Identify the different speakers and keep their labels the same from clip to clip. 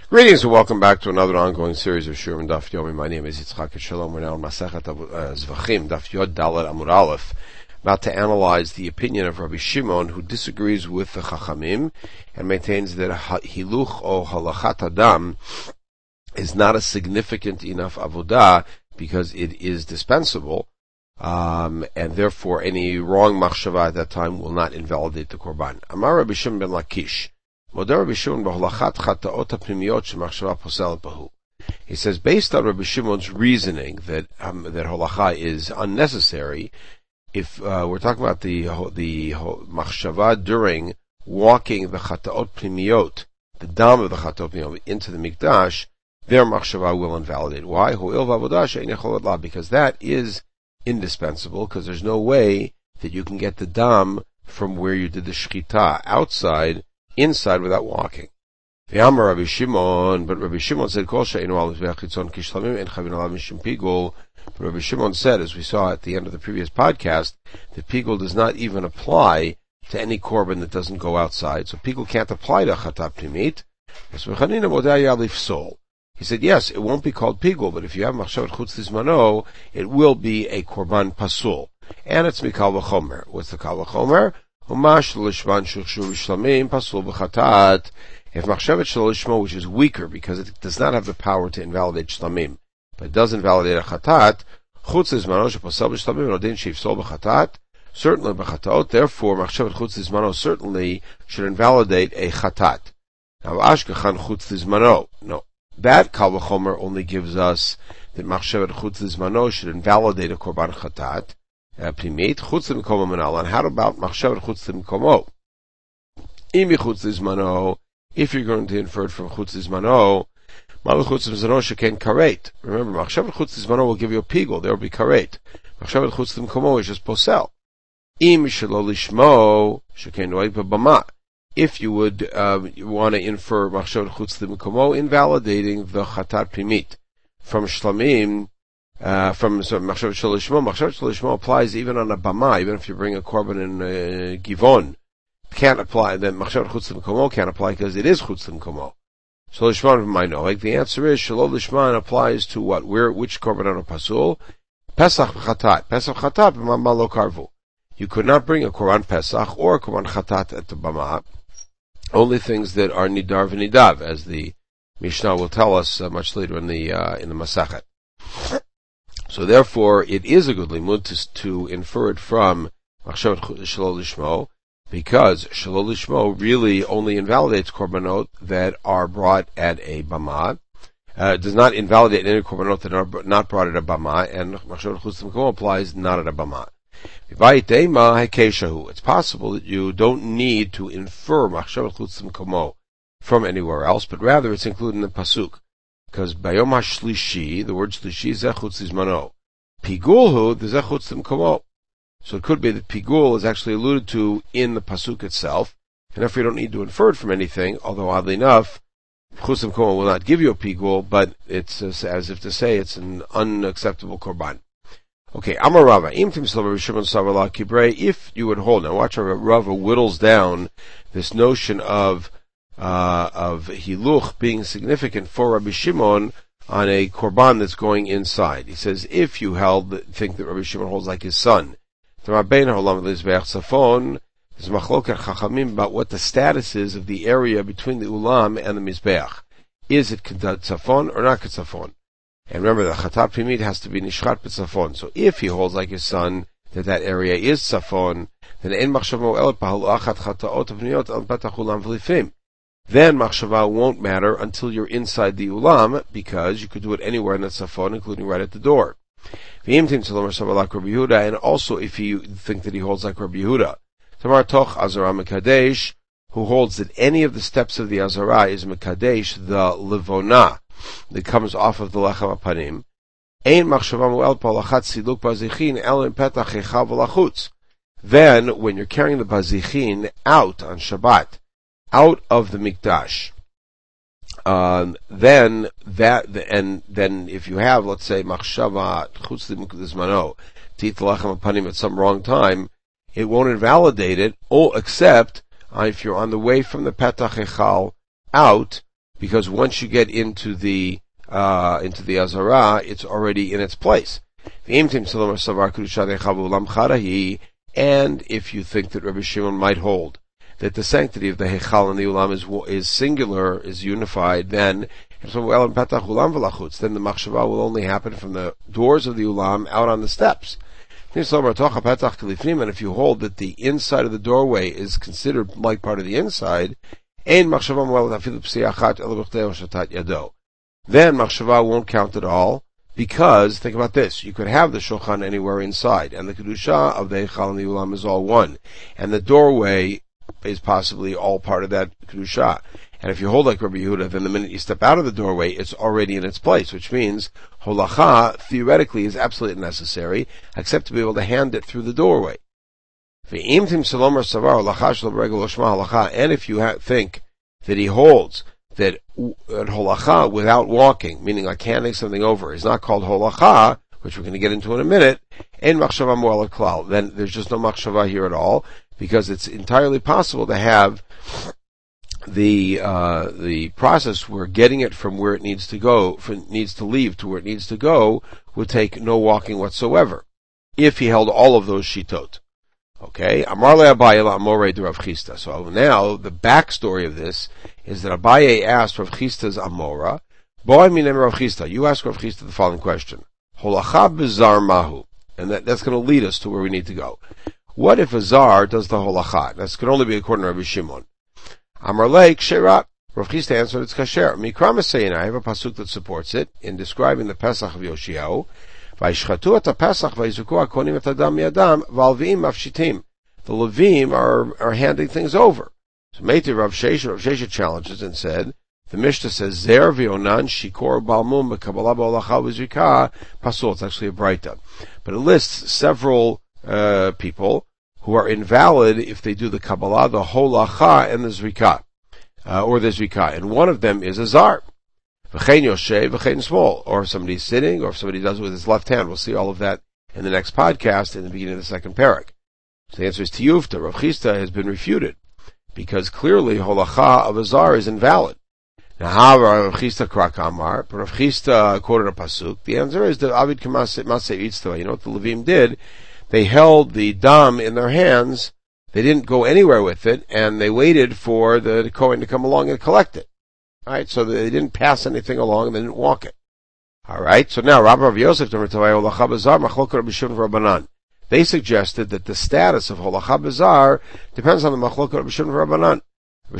Speaker 1: Greetings and welcome back to another ongoing series of Shurim Daf Yomi. My name is Yitzchak Shalom. We're now in Masechet Zvachim, Daf Yod Dalet Amud Aleph, about to analyze the opinion of Rabbi Shimon, who disagrees with the Chachamim and maintains that Hiluch or Halachat Adam is not a significant enough avodah because it is dispensable, and therefore any wrong machshava at that time will not invalidate the Korban. Amar Rabbi Shimon ben Lakish. He says, based on Rabbi Shimon's reasoning that holacha is unnecessary, if we're talking about the machshava during walking the chataot pnimiyot, the dam of the chataot pnimiyot into the mikdash, their machshava will invalidate. Why? Because that is indispensable, because there's no way that you can get the dam from where you did the shchita inside without walking. Rabbi Shimon said, Rabbi Shimon said, as we saw at the end of the previous podcast, that pigul does not even apply to any korban that doesn't go outside. So pigul can't apply to chatat pnimit. He said, yes, it won't be called pigul, but if you have machshavat chutz lizmano, it will be a korban pasul. And it's mikal v'chomer. What's the kal v'chomer? If machshavet shelo lishmo, which is weaker because it does not have the power to invalidate shlamim, but it does invalidate a chatat, chutz lizmano sheposel b'shlamim odin sheifsol b'chatat, certainly b'chataot, therefore machshavet chutz lizmano certainly should invalidate a chatat. Now ashkechan chutz lizmano, no, that kal v'chomer only gives us that machshavet chutz lizmano should invalidate a korban chatat, Pimit chutz l'mkomo manal. And how about machshavet chutz l'mkomo? Imi chutz l'zmano. If you're going to infer it from chutz l'zmano, mal chutz l'zmano sheken karet. Remember, machshavet chutz l'zmano will give you a pigul. There will be karet. Machshavet chutz l'mkomo is just posel. Im shelo lishmo sheken noeg b'bama. If you would want to infer machshavet chutz l'mkomo, invalidating the chatat pimit from shlamim. From machshavet shelo lishmo applies even on a bama, even if you bring a korban in givon, can't apply. Then machshavet chutz l'mkomo can't apply because it is chutz l'mkomo. Shelo lishmo might know. Like the answer is shelo lishmo applies to what? Which korban on a pasul? Pesach chatat. Pesach chatat b'mama lo karvu. You could not bring a korban pesach or a korban chatat at the bama. Only things that are nidar v'nidav, as the Mishnah will tell us much later in the Masachet. So therefore, it is a good limud to infer it from machshavet shelo lishmo, because shelo lishmo really only invalidates korbanot that are brought at a bama. It does not invalidate any korbanot that are not brought at a bama, and machshavet chutz l'mkomo applies not at a bama. It's possible that you don't need to infer machshavet chutz l'mkomo from anywhere else, but rather it's included in the pasuk. Because bayom hashlishi, the word shlishi is zechutz lizmano. Pigulhu, the zechutz l'mkomo. So it could be that pigul is actually alluded to in the pasuk itself, and therefore you don't need to infer it from anything, although oddly enough, chutz l'mkomo will not give you a pigul, but it's as if to say it's an unacceptable korban. Okay, Amar Rava, im timsel Rabbi Shimon savala kibrei, if you would hold, now watch how Rava whittles down this notion of hiluch being significant for Rabbi Shimon on a korban that's going inside. He says, if you think that Rabbi Shimon holds like his son, there's machlokes chachamim about what the status is of the area between the ulam and the mizbeach. Is it ketzafon or not ketzafon? And remember, the chatat pimit has to be nishchat b'tzafon. So if he holds like his son that area is tzafon, then ein machshavo el pahal achat chataot pniyot al patach ulam v'lifim. Then machshava won't matter until you're inside the ulam, because you could do it anywhere in the tzafon, including right at the door. And also if you think that he holds like Rabbi Yehuda, Tamar toch azara mekadesh, who holds that any of the steps of the azara is mekadesh, the levona that comes off of the lechem apanim. Ein machshava mu'el palachat siluk bazichin el petach echav v'lachutz. Then when you're carrying the bazichin out on Shabbat, out of the mikdash, then if you have, let's say, machshava chutz l'zmano to eat the lechem apanim at some wrong time, it won't invalidate it, except if you're on the way from the petach echal out, because once you get into the Azara, it's already in its place. And if you think that Rabbi Shimon might hold that the sanctity of the Heichal and the Ulam is singular, is unified, then the machshava will only happen from the doors of the Ulam out on the steps. And if you hold that the inside of the doorway is considered like part of the inside, then machshava won't count at all, because, think about this, you could have the shulchan anywhere inside, and the kedusha of the Eichal and the Ulam is all one, and the doorway is possibly all part of that kedusha. And if you hold like Rabbi Yehuda, then the minute you step out of the doorway, it's already in its place, which means holacha, theoretically, is absolutely necessary, except to be able to hand it through the doorway. And if you think that he holds that holacha without walking, meaning like handing something over, is not called holacha, which we're going to get into in a minute, then there's just no machshava here at all, because it's entirely possible to have the process where getting it from where it needs to go, needs to leave to where it needs to go, would take no walking whatsoever, if he held all of those shitot. Okay, Amar le Abaye la Amore de Rav Chisda. So now the backstory of this is that Abaye asked Rav Chisda's Amora, Boy minem Rav Chisda, you ask Rav Chisda the following question: Holacha bezar mahu, and that's going to lead us to where we need to go. What if a zar does the holacha? That could only be according to Rabbi Shimon. Amar le ksherat. Rav Chisda answered, it's kasher. Mikra Mesein, I have a pasuk that supports it in describing the Pesach of Yoshiyahu. The Levim are handing things over. So Meiti Rav Shesha challenges and said, the Mishnah says, Zer v'onan shikor balmum b'kabbalah b'olacha v'zrika pasul. It's actually a braita. But it lists several people who are invalid if they do the Kabbalah, the holacha, and the zrika, or the zrika. And one of them is a zar. V'chein yoshev, v'chein small, or if somebody's sitting, or if somebody does it with his left hand. We'll see all of that in the next podcast in the beginning of the second parak. So the answer is tiyufta. Rav Chisda has been refuted, because clearly holacha of a zar is invalid. Now, Rav Chisda krak amar, but Rav Chisda quoted a pasuk. The answer is that avid kamaseh itztava. You know what the Levim did? They held the dam in their hands. They didn't go anywhere with it, and they waited for the Kohen to come along and collect it. Alright, so they didn't pass anything along, they didn't walk it. Alright, so now, Rabbi Rav Yosef, they suggested that the status of holacha bezar depends on the machlokah Rabbi Shimon v'Rabbanan. Rabbi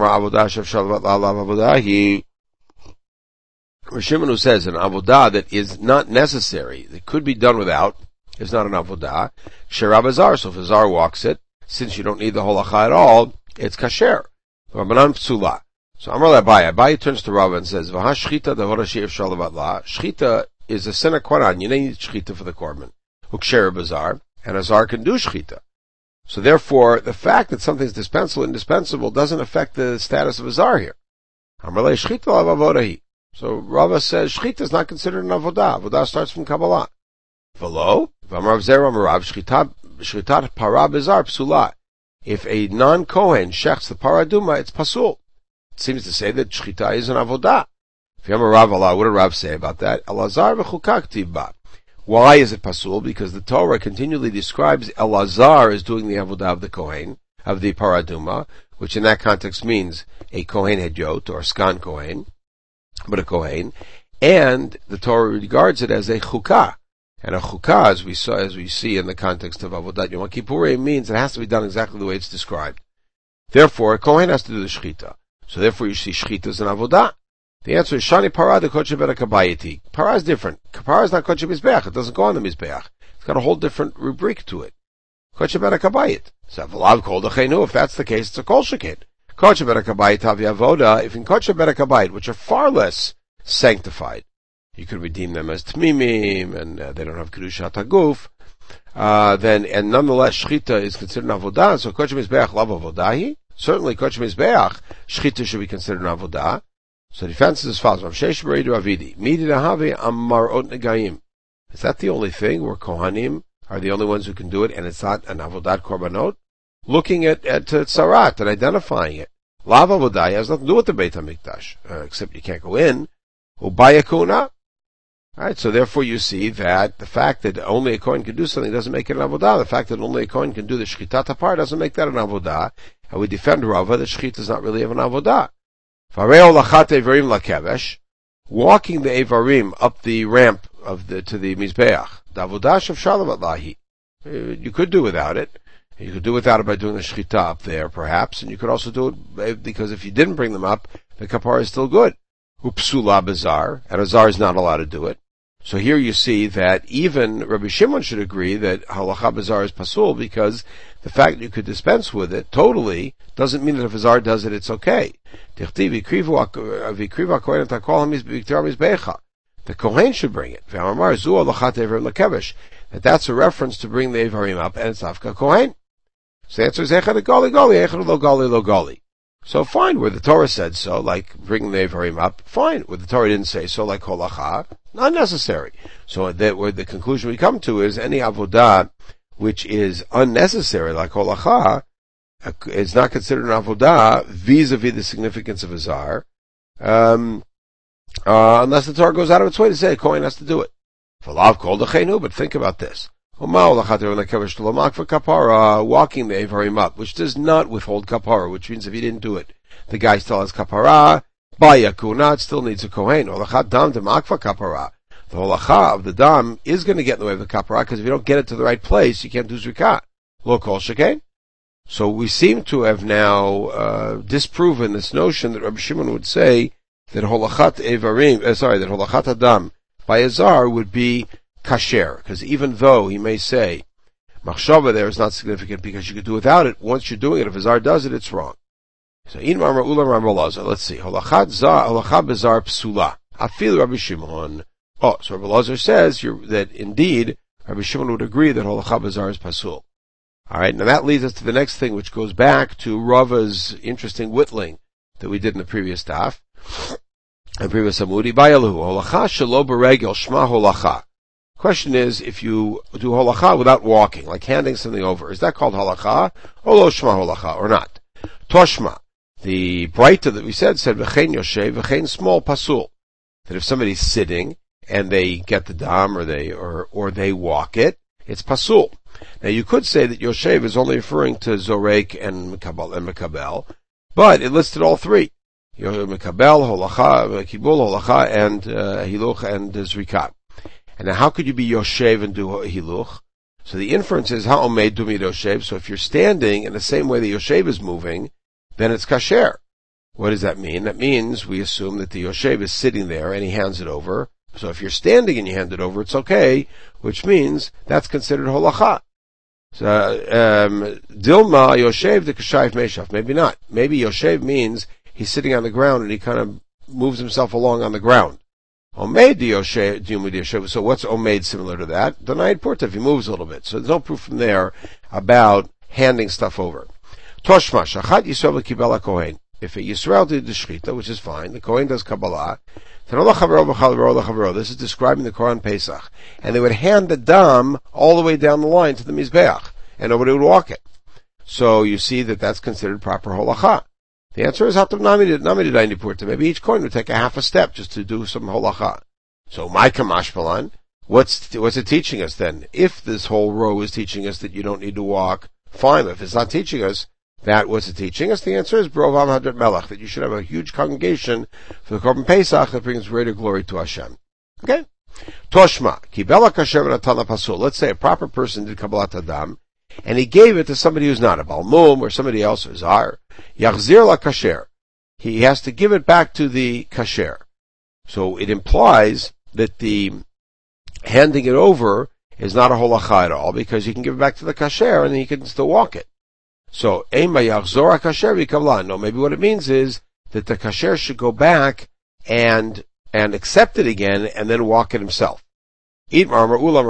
Speaker 1: Shimon who says an avodah that is not necessary, that could be done without, is not an avodah. Kshera bezar, so if a zar walks it, since you don't need the holacha at all, it's kasher. Rabbanan psula. So Amar Abaye turns to Rav and says, "V'ha shchita davara she'ef shalavat la." Shchita is a sine qua non. You need shchita for the korban. Uksher bazar, and a zar can do shchita. So therefore, the fact that something is dispensable, indispensable, doesn't affect the status of a zar here. Amar le shchita la'avodahi. So Rava says shchita is not considered an avodah. Avodah starts from Kabbalah. V'lo v'amar zera marav shchitat para bezar psula. If a non-kohen shechs the paraduma, it's pasul. It seems to say that shchita is an avodah. If you have a Rav Allah, what did Rav say about that? Elazar v'chukak tivba. Why is it pasul? Because the Torah continually describes Elazar as doing the avodah of the kohen, of the paraduma, which in that context means a kohen hedyot, or skan kohen, but a kohen, and the Torah regards it as a chukah. And a chukah, as we see in the context of avodat Yom Kippurim, means it has to be done exactly the way it's described. Therefore, a kohen has to do the shchita. So therefore you see shchita as an avodah. The answer is shani para de kodesh berakabayiti. Para is different. Para is not kodesh mizbeach. It doesn't go on the mizbeach. It's got a whole different rubric to it. Kodesh berakabayit. So v'lav kol dechenu. If that's the case, it's a kol shekid. Kodesh berakabayit havi avoda. If in kodesh berakabayit, which are far less sanctified, you could redeem them as tmimim, and they don't have kedushat haguf. Then nonetheless shchita is considered an avodah. So kodesh mizbeach lav avodahi. Certainly, kodesh mizbeach, shchita should be considered an avodah. So the defense is as follows: Rav Shesha B'Rei Ravidi, Midi Nahave Amarot Negayim. Is that the only thing where kohanim are the only ones who can do it, and it's not an avodat korbanot? Looking at tzarat and identifying it. Lav avodah has nothing to do with the Beit HaMikdash, except you can't go in. Ubaya kuna. Alright, so therefore you see that the fact that only a Kohen can do something doesn't make it an avodah. The fact that only a Kohen can do the shchitat apart doesn't make that an avodah. And we defend Rava that shchita is not really an avodah. Fareo lachat evarim lakevesh, walking the evarim up the ramp to the mizbeach. The avodah of shalavat lahi. You could do without it. You could do without it by doing the shchita up there, perhaps, and you could also do it because if you didn't bring them up, the kapara is still good. Upsula bazar, and a zar is not allowed to do it. So here you see that even Rabbi Shimon should agree that halacha bazar is pasul, because the fact that you could dispense with it totally doesn't mean that if a zar does it, it's okay. The Kohen should bring it. That's a reference to bring the Evarim up, and it's Afka Kohen. So the answer is Echad Gali Gali, Echad Lo Gali Lo Gali. So fine, where the Torah said so, like bringing the Evarim up, fine. Where the Torah didn't say so, like Holacha, not necessary. So where the conclusion we come to is any avodah which is unnecessary, like Holacha, is not considered an avodah vis-a-vis the significance of a zar, unless the Torah goes out of its way to say a Kohen has to do it. But think about this. Walking the Evarim up, which does not withhold kapara, which means if he didn't do it, the guy still has kapara. Bayakuna, it still needs a Kohen. The holacha of the dam is going to get in the way of the kapara, because if you don't get it to the right place, you can't do zrikah. Lo kol shekain. So we seem to have now disproven this notion that Rabbi Shimon would say that holachat adam by a zar would be kasher, because even though he may say machshava there is not significant because you could do without it, once you're doing it, if a zar does it, it's wrong. So let's see. Holachat bezar psula. Afil Rabbi Shimon. So Rabbi Lazar says that indeed Rabbi Shimon would agree that holachat bezar is pasul. Alright, now that leads us to the next thing, which goes back to Rava's interesting whittling that we did in the previous daf. The previous amudi. Bayalu. Holacha shelo beregel shma holacha. Question is, if you do holacha without walking, like handing something over, is that called holacha, or lo shma holacha, or not? Toshma, the Braita that we said v'chein yoshev, v'chein small pasul, that if somebody's sitting and they get the dam or they walk it, it's pasul. Now you could say that yoshev is only referring to zorek and mekabel, but it listed all three: mekabel, holacha, kibul, holacha, and hiluch and zrika. And now how could you be yoshev and do hiluch? So the inference is ha'omed dumid yoshev. So if you're standing in the same way that yoshev is moving, then it's kasher. What does that mean? That means we assume that the yoshev is sitting there and he hands it over. So if you're standing and you hand it over, it's okay, which means that's considered holacha. So dilma yoshev the kashayif meshaf. Maybe not. Maybe yoshev means he's sitting on the ground and he kind of moves himself along on the ground. Omeid yoshev. So what's omeid similar to that? Donayid porta, if he moves a little bit. So there's no proof from there about handing stuff over. Toshma shachat yisrael kibela kohen. If a Yisrael did the shchita, which is fine, the kohen does kabbalah. This is describing the Korban Pesach, and they would hand the dam all the way down the line to the mizbeach, and nobody would walk it. So you see that that's considered proper holacha. The answer is maybe each kohen would take a half a step just to do some holacha. So my kamashpalan, what's it teaching us then? If this whole row is teaching us that you don't need to walk, fine. If it's not teaching us that, what's it teaching us? The answer is Brovam Hadrat Melech, that you should have a huge congregation for the Korban Pesach that brings greater glory to Hashem. Okay? Toshma, Kibela Kasher v'Natan Pasul. Let's say a proper person did Kabbalat Adam, and he gave it to somebody who's not a Balmum or somebody else who's Zar. Yachzir la Kasher. He has to give it back to the Kasher. So it implies that the handing it over is not a holacha at all, because you can give it back to the Kasher and he can still walk it. So, no, maybe what it means is that the kasher should go back and accept it again and then walk it himself. He says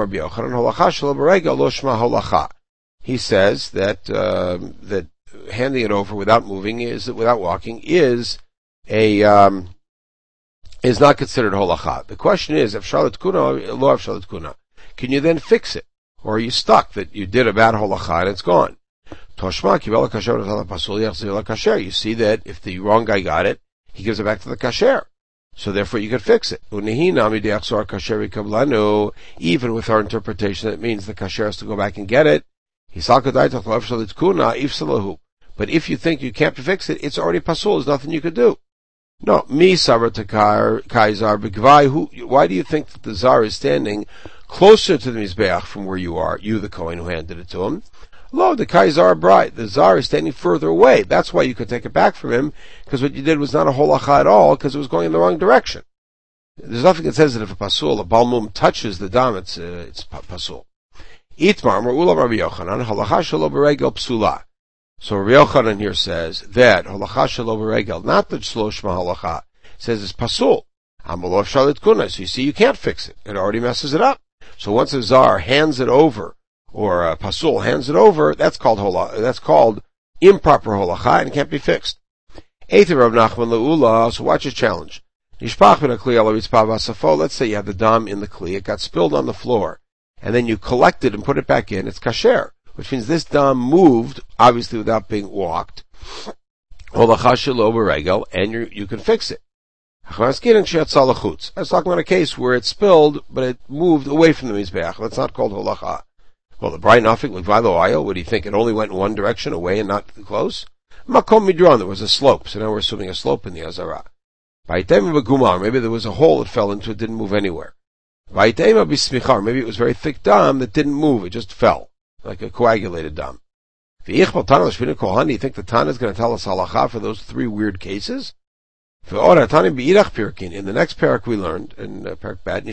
Speaker 1: that handing it over without moving without walking is not considered holacha. The question is, can you then fix it? Or are you stuck that you did a bad holacha and it's gone? Toshma kibel kasher v'natan pasul yachzir kasher. You see that if the wrong guy got it, he gives it back to the kasher. So therefore you could fix it. Even with our interpretation, that means the kasher has to go back and get it. But if you think you can't fix it, it's already pasul. There's nothing you could do. No, mi sabar takar kaizar begvai. Why do you think that the zar is standing closer to the mizbeach from where you are? You, the kohen who handed it to him. Lo, the kaizar bright. The zar is standing further away. That's why you could take it back from him, because what you did was not a holacha at all, because it was going in the wrong direction. There's nothing that says that if a pasul, a balmum, touches the dam, it's pasul. Itmar ulam Rabbi Yochanan halacha shelo beregel psula. So Rabbi Yochanan here says that halacha shelo beregel, not the shloshma halacha, says it's pasul. Amalov shalit kuna. So you see, you can't fix it. It already messes it up. So once a zar hands it over, or a pasul hands it over, that's called improper holacha, and it can't be fixed. Either Rav Nachman le'ula. So watch his challenge. Let's say you have the dam in the kli, it got spilled on the floor, and then you collect it and put it back in. It's kasher, which means this dam moved, obviously without being walked. Holacha shelo beregel, and you can fix it. I was talking about a case where it spilled, but it moved away from the mizbeach. That's not called holacha. Well, the bright nafik with vilo ayo, would he think it only went in one direction, away and not close? Makom midron, there was a slope, so now we're assuming a slope in the azara. Vayitema begumar, maybe there was a hole it fell into, it didn't move anywhere. Vayitema bismichar, maybe it was very thick dam that didn't move, it just fell, like a coagulated dam. Do you think the Tana is going to tell us halacha for those three weird cases? In the next parak we learned, in parak bad,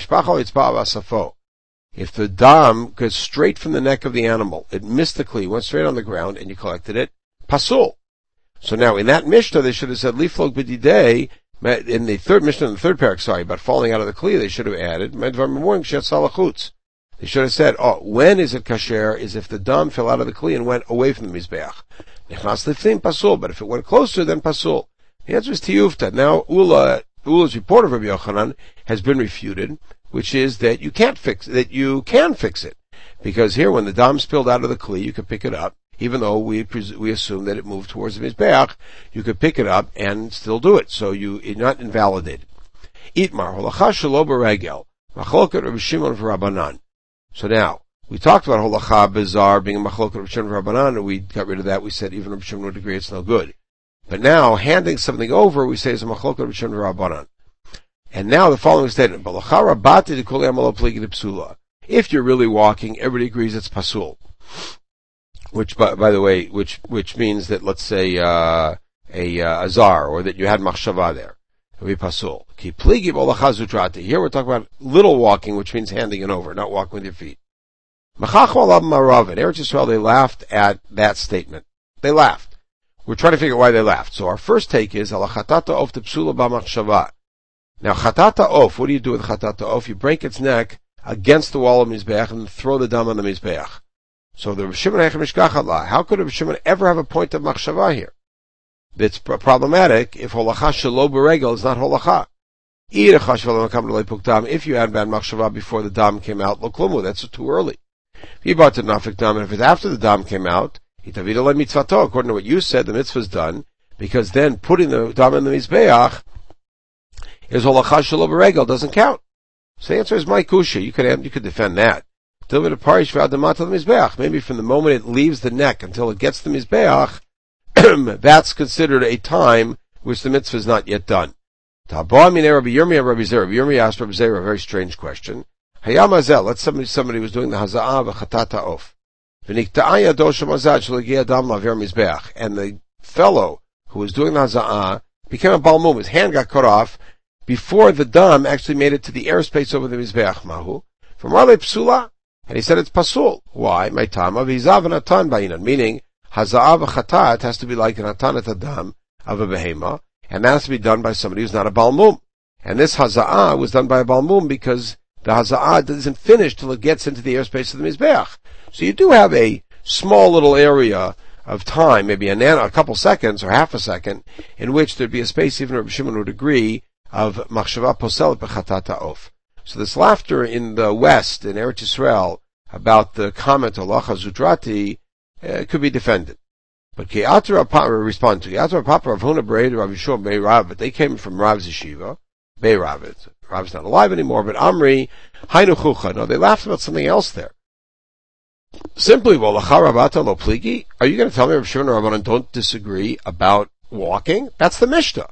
Speaker 1: if the dam goes straight from the neck of the animal, it missed the kli, went straight on the ground, and you collected it, pasul. So now, in that Mishnah, they should have said, liflog b'didei, in the third Mishnah, in the third parak, about falling out of the kli, they should have added, they should have said, when is it kasher, is if the dam fell out of the kli and went away from the mizbeach. Nechnas liftim pasul, but if it went closer, then pasul. The answer is tiyufta. Now, Ula's report of Rabbi Yochanan has been refuted, which is that you can fix it. Because here, when the dam spilled out of the kli, you could pick it up, even though we assume that it moved towards the mizbeach, you could pick it up and still do it. So you're not invalidated. Itmar, holacha shelo beregel, machloket Rabbi Shimon v'Rabbanan. So now, we talked about holacha bizarre being a machloket Rabbi Shimon v'Rabbanan, and we got rid of that. We said even Rabbi Shimon would agree it's no good. But now, handing something over, we say it's a machloket Rabbi Shimon v'Rabbanan. And now the following statement: if you're really walking, everybody agrees it's pasul. Which, by the way, which means that, let's say, a zar, or that you had machshava there. It would be pasul. Here we're talking about little walking, which means handing it over, not walking with your feet. In Eretz Yisrael, they laughed at that statement. They laughed. We're trying to figure out why they laughed. So our first take is, ala chatata of te psula b'machshava. Now, chatata of, what do you do with chatata of? You break its neck against the wall of Mizbeach and throw the dam on the Mizbeach. So the Rav Shimon Eichem Mishkachat, how could Rav Shimon ever have a point of machshava here? It's problematic if holacha shelo beregel is not holacha. If you had bad machshava before the dam came out, lo klumu, that's too early. If you bought the nafik dam, and if it's after the dam came out, according to what you said, the mitzvah is done, because then putting the dam in the Mizbeach is holacha shelo beregel, doesn't count. So the answer is my kusha. You could defend that. Maybe from the moment it leaves the neck until it gets the Mizbeach, that's considered a time which the mitzvah is not yet done. Rabbi Yirmiyah asked Rabbi Zera a very strange question. Let's say somebody was doing the haza'ah v'chatata of. And the fellow who was doing the haza'ah became a balmum. His hand got cut off before the dam actually made it to the airspace over the Mizbeach. Mahu. From Arle Psula, and he said it's pasul. Why? My tama v'hizav and atan ba'inan, meaning haza'ah v'chatat has to be like an atan et adam of a behema, and that has to be done by somebody who's not a balmum. And this haza'ah was done by a balmum because the haza'ah isn't finished till it gets into the airspace of the Mizbeach. So you do have a small little area of time, maybe a couple seconds or half a second, in which there'd be a space, even Rabbi Shimon would agree, of machshava posel b'chatata of. So this laughter in the West, in Eretz Yisrael, about the comment halacha zutrati, could be defended. But respond to Ki'atar Papa Rav Huna Berei Rav Yeshua Bei Rav, but they came from Rav's yeshiva, Bei Rav. Rav's not alive anymore, but Amri, Hainu Chucha. No, they laughed about something else there. Simply, V'olacha Rabata Lo Pligi? Are you going to tell me Rav Shimon and Rabbanan don't disagree about walking? That's the Mishnah.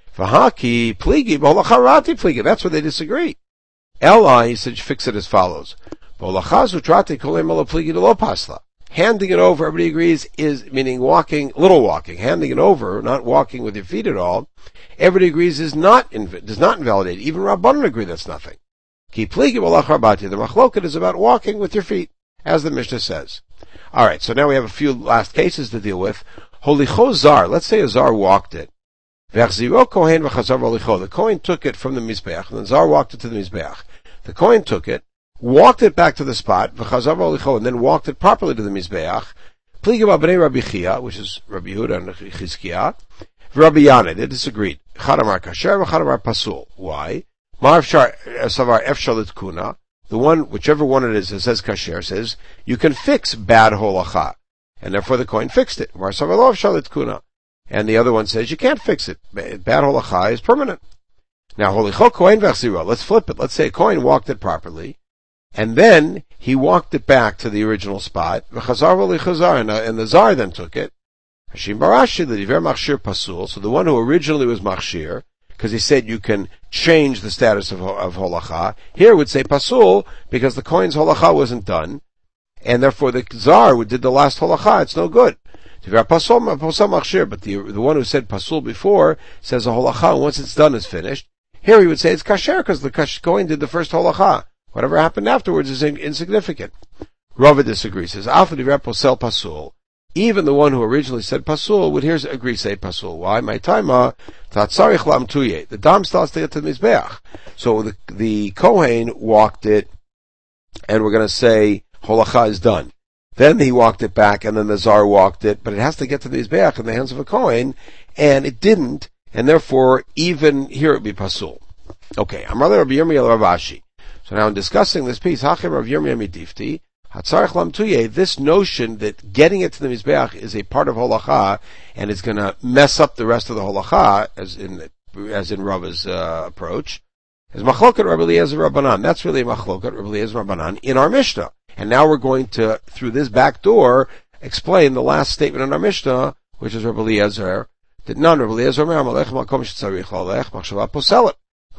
Speaker 1: V'haki Pligi, V'olacha Rati Pligi. That's where they disagree. Eli, he said, fix it as follows. V'olacha Zutrati Kolei Lo Pligi Lo Pasla. Handing it over, everybody agrees, is meaning walking, little walking. Handing it over, not walking with your feet at all, everybody agrees does not invalidate. Even Rabbanan agree that's nothing. Ki pligi v'olach rabati. The machloket is about walking with your feet, as the Mishnah says. Alright, so now we have a few last cases to deal with. Holicho zar, let's say a zar walked it. V'achziro kohen v'chazar v'holicho. The kohen took it from the mizbeach, and the zar walked it to the mizbeach. The kohen took it, walked it back to the spot, v'chazar v'holicho, and then walked it properly to the mizbeach. Pligi b'bnei Rabbi Chia, which is Rabbi Yehuda and Chizkiah, v'Rabbi Yanai, they disagreed. Chadamar kasher v'chadamar pasul. Why? Ma'afshar savar efshalit kuna. The one, whichever one it is that says kasher, says, you can fix bad holacha. And therefore the coin fixed it. Mar savar lo efshalit kuna. And the other one says, you can't fix it. Bad holacha is permanent. Now, holicho kohen v'achziro. Let's flip it. Let's say a coin walked it properly, and then he walked it back to the original spot, v'chazar v'lichazar, and the zar then took it. Hashim barashi l'diver machshir pasul. So the one who originally was machshir, because he said you can change the status of holacha, here would say pasul, because the coin's holacha wasn't done, and therefore the zar who did the last holacha, it's no good. Diver pasul machshir, but the one who said pasul before says a holacha, and once it's done is finished. Here he would say it's kasher, because the coin did the first holacha. Whatever happened afterwards is insignificant. Rava disagrees. Says, Alpha divrei posel pasul. Even the one who originally said pasul would here agree say pasul. Why? My taima tatzarich lam tuye. The dam still has to get to the mizbeach. So the kohen walked it, and we're going to say holacha is done. Then he walked it back, and then the zar walked it, but it has to get to the mizbeach in the hands of a kohen, and it didn't, and therefore even here it would be pasul. Okay, Amar le Rabbi Yirmiyah Rav Ashi. So now in discussing this piece, Hachem Rav Yirmiyah Midifti, Hatzarech Lam Tuye, this notion that getting it to the Mizbeach is a part of holacha, and it's going to mess up the rest of the holacha, as in Rava's approach, is Machloket Rabbi Eliezer Rabbanan. That's really Machloket Rabbi Eliezer Rabbanan in our Mishnah. And now we're going to, through this back door, explain the last statement in our Mishnah, which is Rabbi Eliezer, that none Rabbi Eliezer Omer Amalech Makom Shetzarich Lalech Machshava Poselet.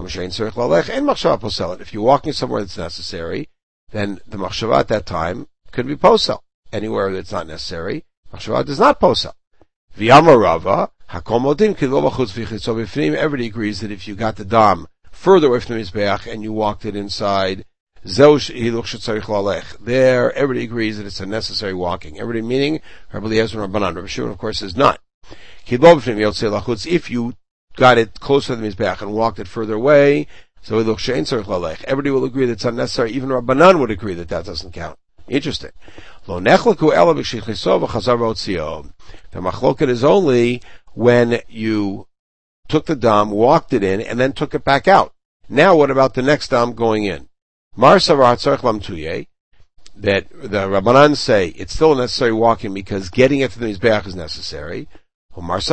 Speaker 1: If you're walking somewhere that's necessary, then the machshava at that time could be posel. Anywhere that's not necessary, machshava does not posel. V'yamar Rava, everybody agrees that if you got the dam further away from the mizbeach and you walked it inside, there everybody agrees that it's a necessary walking. Everybody meaning Rabbi Eliezer and Rabbanan. Rabbi Shimon, of course, is not. If you got it closer to the mizbeach and walked it further away, so everybody will agree that it's unnecessary. Even Rabbanan would agree that that doesn't count. Interesting. The machloket is only when you took the dam, walked it in, and then took it back out. Now what about the next dam going in? That the Rabbanan say it's still a necessary walking because getting it to the mizbeach is necessary. It's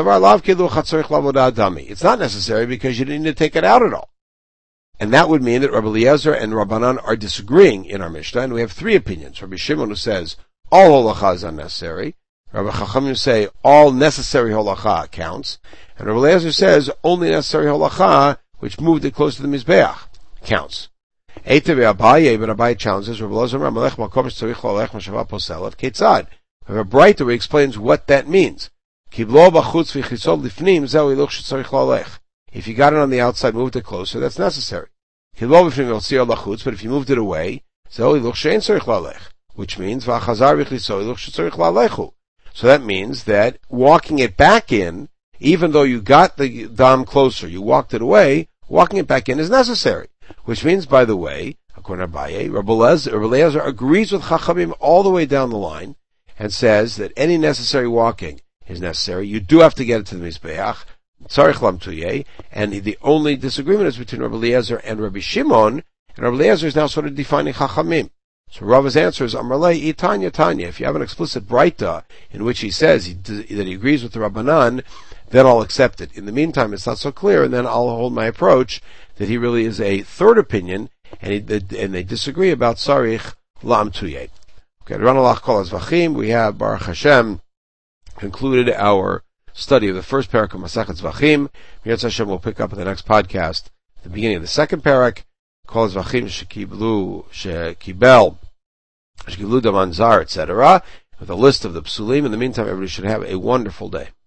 Speaker 1: not necessary because you didn't need to take it out at all. And that would mean that Rabbi Eliezer and Rabbanan are disagreeing in our Mishnah, and we have three opinions. Rabbi Shimon, who says all holacha is unnecessary. Rabbi Chachamim say all necessary holacha counts. And Rabbi Eliezer says only necessary holacha, which moved it close to the Mizbeach, counts. Eitev Abaye, but Abaye challenges Rabbi Eliezer Ramalech Makom Tzarich Lalech Mashava Poselet Ketzad. We have a brighter who explains what that means. If you got it on the outside, moved it closer, that's necessary. But if you moved it away, which means, so that means that walking it back in, even though you got the dam closer, you walked it away, walking it back in is necessary. Which means, by the way, according to Abaye, Rabbi Eliezer agrees with Chachamim all the way down the line, and says that any necessary walking is necessary. You do have to get it to the Mizbeach, Tzarich Lam Tuyeh, and the only disagreement is between Rabbi Eliezer and Rabbi Shimon, and Rabbi Eliezer is now sort of defining Chachamim. So Rava's answer is, Amrlei Tanya Tanya. If you have an explicit Breita in which he says that he agrees with the Rabbanan, then I'll accept it. In the meantime, it's not so clear, and then I'll hold my approach that he really is a third opinion, and they disagree about Sarich Lam Tuyeh. Okay, Ranalach Kol Zvachim, we have, Baruch Hashem, concluded our study of the first parak of Masachet Zvachim. Mirz Hashem will pick up in the next podcast the beginning of the second parak, Kol Zvachim Shekibel, Daman Zar, etc., with a list of the Psulim. In the meantime, everybody should have a wonderful day.